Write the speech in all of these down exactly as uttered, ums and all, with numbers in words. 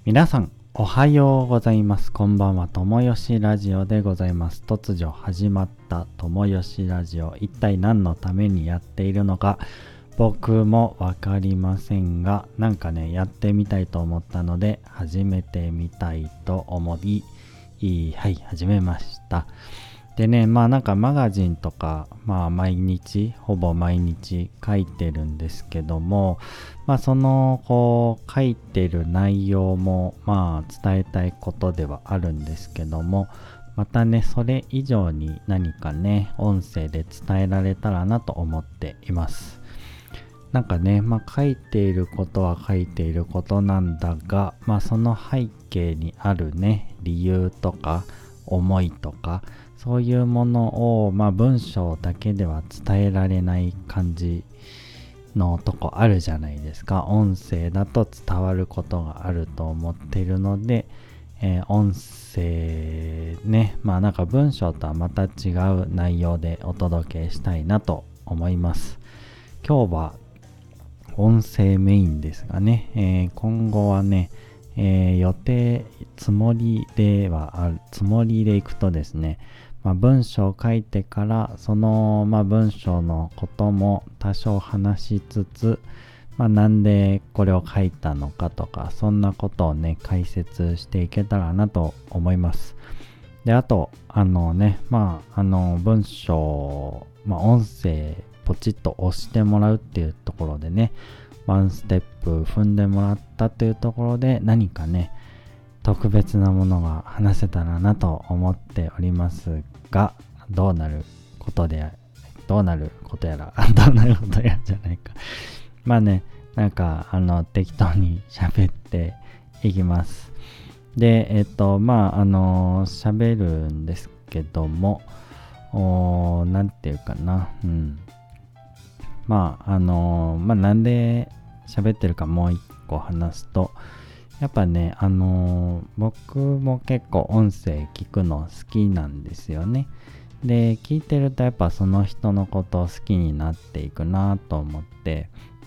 皆さんおはようございます。こんばんは。ともよしラジオでございます。突如始まったともよしラジオ、一体何のためにやっているのか僕もわかりませんが、なんかねやってみたいと思ったので始めてみたいと思い、はい始めました。でね、まあなんかマガジンとか、まあ毎日、ほぼ毎日書いてるんですけども、まあそのこう書いてる内容もまあ伝えたいことではあるんですけども、またね、それ以上に何かね、音声で伝えられたらなと思っています。なんかね、まあ書いていることは書いていることなんだが、まあその背景にあるね、理由とか思いとか、そういうものを、まあ、文章だけでは伝えられない感じのとこあるじゃないですか。音声だと伝わることがあると思っているので、えー、音声ね、まあなんか文章とはまた違う内容でお届けしたいなと思います。今日は音声メインですがね、えー、今後はね、えー、予定つもりではあるつもりでいくとですね、まあ、文章を書いてからその、まあ、文章のことも多少話しつつ、まあ、なんでこれを書いたのかとか、そんなことをね解説していけたらなと思います。で、あとあのね、まああの文章、まあ、音声ポチッと押してもらうっていうところでね、ワンステップ踏んでもらったというところで、何かね特別なものが話せたらなと思っておりますが、どうなることでどうなることやらどうなることやらじゃないかまあね、なんかあの適当に喋っていきます。で、えっとまああの喋るんですけども、おなんていうかな、うんまああのまあなんで喋ってるかもう一個話すと、やっぱね、あのー僕も結構音声聞くの好きなんですよね。で、聞いてるとやっぱその人のことを好きになっていくなと思って、うん。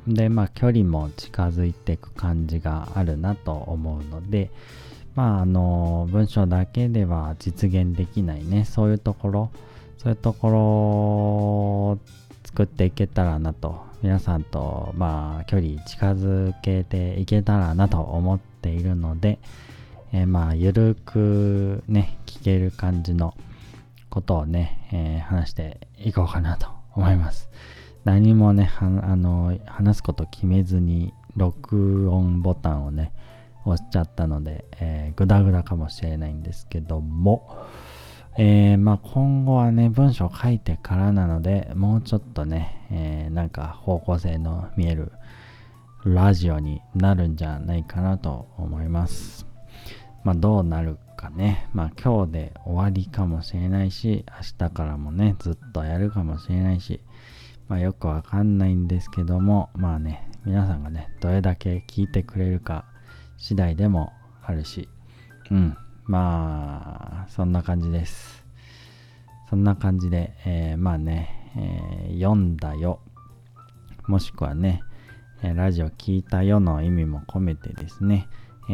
で、まあ距離も近づいていく感じがあるなと思うので、まああのー文章だけでは実現できないね、そういうところ、そういうところを作っていけたらなと、皆さんとまあ距離近づけていけたらなと思っているので、えー、まあゆるくね聞ける感じのことをね、えー、話していこうかなと思います。何もねはあの話すこと決めずに録音ボタンをね押しちゃったので、えー、グダグダかもしれないんですけども、えー、まあ今後はね文章を書いてからなので、もうちょっとね、えー、なんか方向性の見えるラジオになるんじゃないかなと思います。まあどうなるかね、まあ今日で終わりかもしれないし、明日からもねずっとやるかもしれないし、まあよくわかんないんですけども、まあね皆さんがねどれだけ聞いてくれるか次第でもあるし、うんまあそんな感じです。そんな感じで、えー、まあね、えー、読んだよ、もしくはね、えー、ラジオ聞いたよの意味も込めてですね、え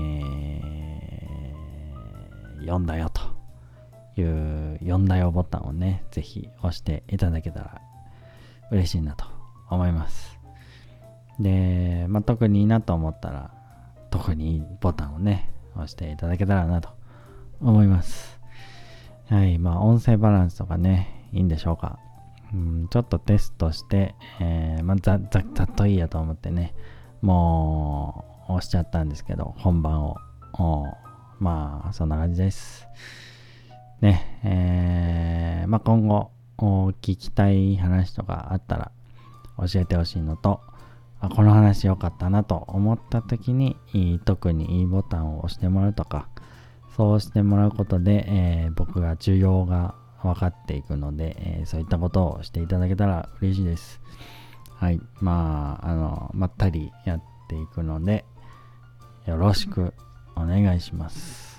ー、読んだよという読んだよボタンをねぜひ押していただけたら嬉しいなと思います。で、まあ、特にいいなと思ったら特にいいボタンをね押していただけたらなと思います。はい、まあ音声バランスとかねいいんでしょうか。うん、ちょっとテストして、えー、まあざざざっといいやと思ってね、もう押しちゃったんですけど、本番をまあそんな感じですね。えー、まあ今後聞きたい話とかあったら教えてほしいのと、あこの話良かったなと思った時に特にいいボタンを押してもらうとか、そうしてもらうことで、えー、僕が需要が分かっていくので、えー、そういったことをしていただけたら嬉しいです。はい、まああのまったりやっていくのでよろしくお願いします。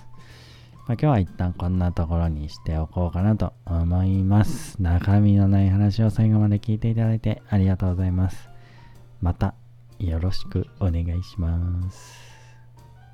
まあ、今日は一旦こんなところにしておこうかなと思います。中身のない話を最後まで聞いていただいてありがとうございます。またよろしくお願いします。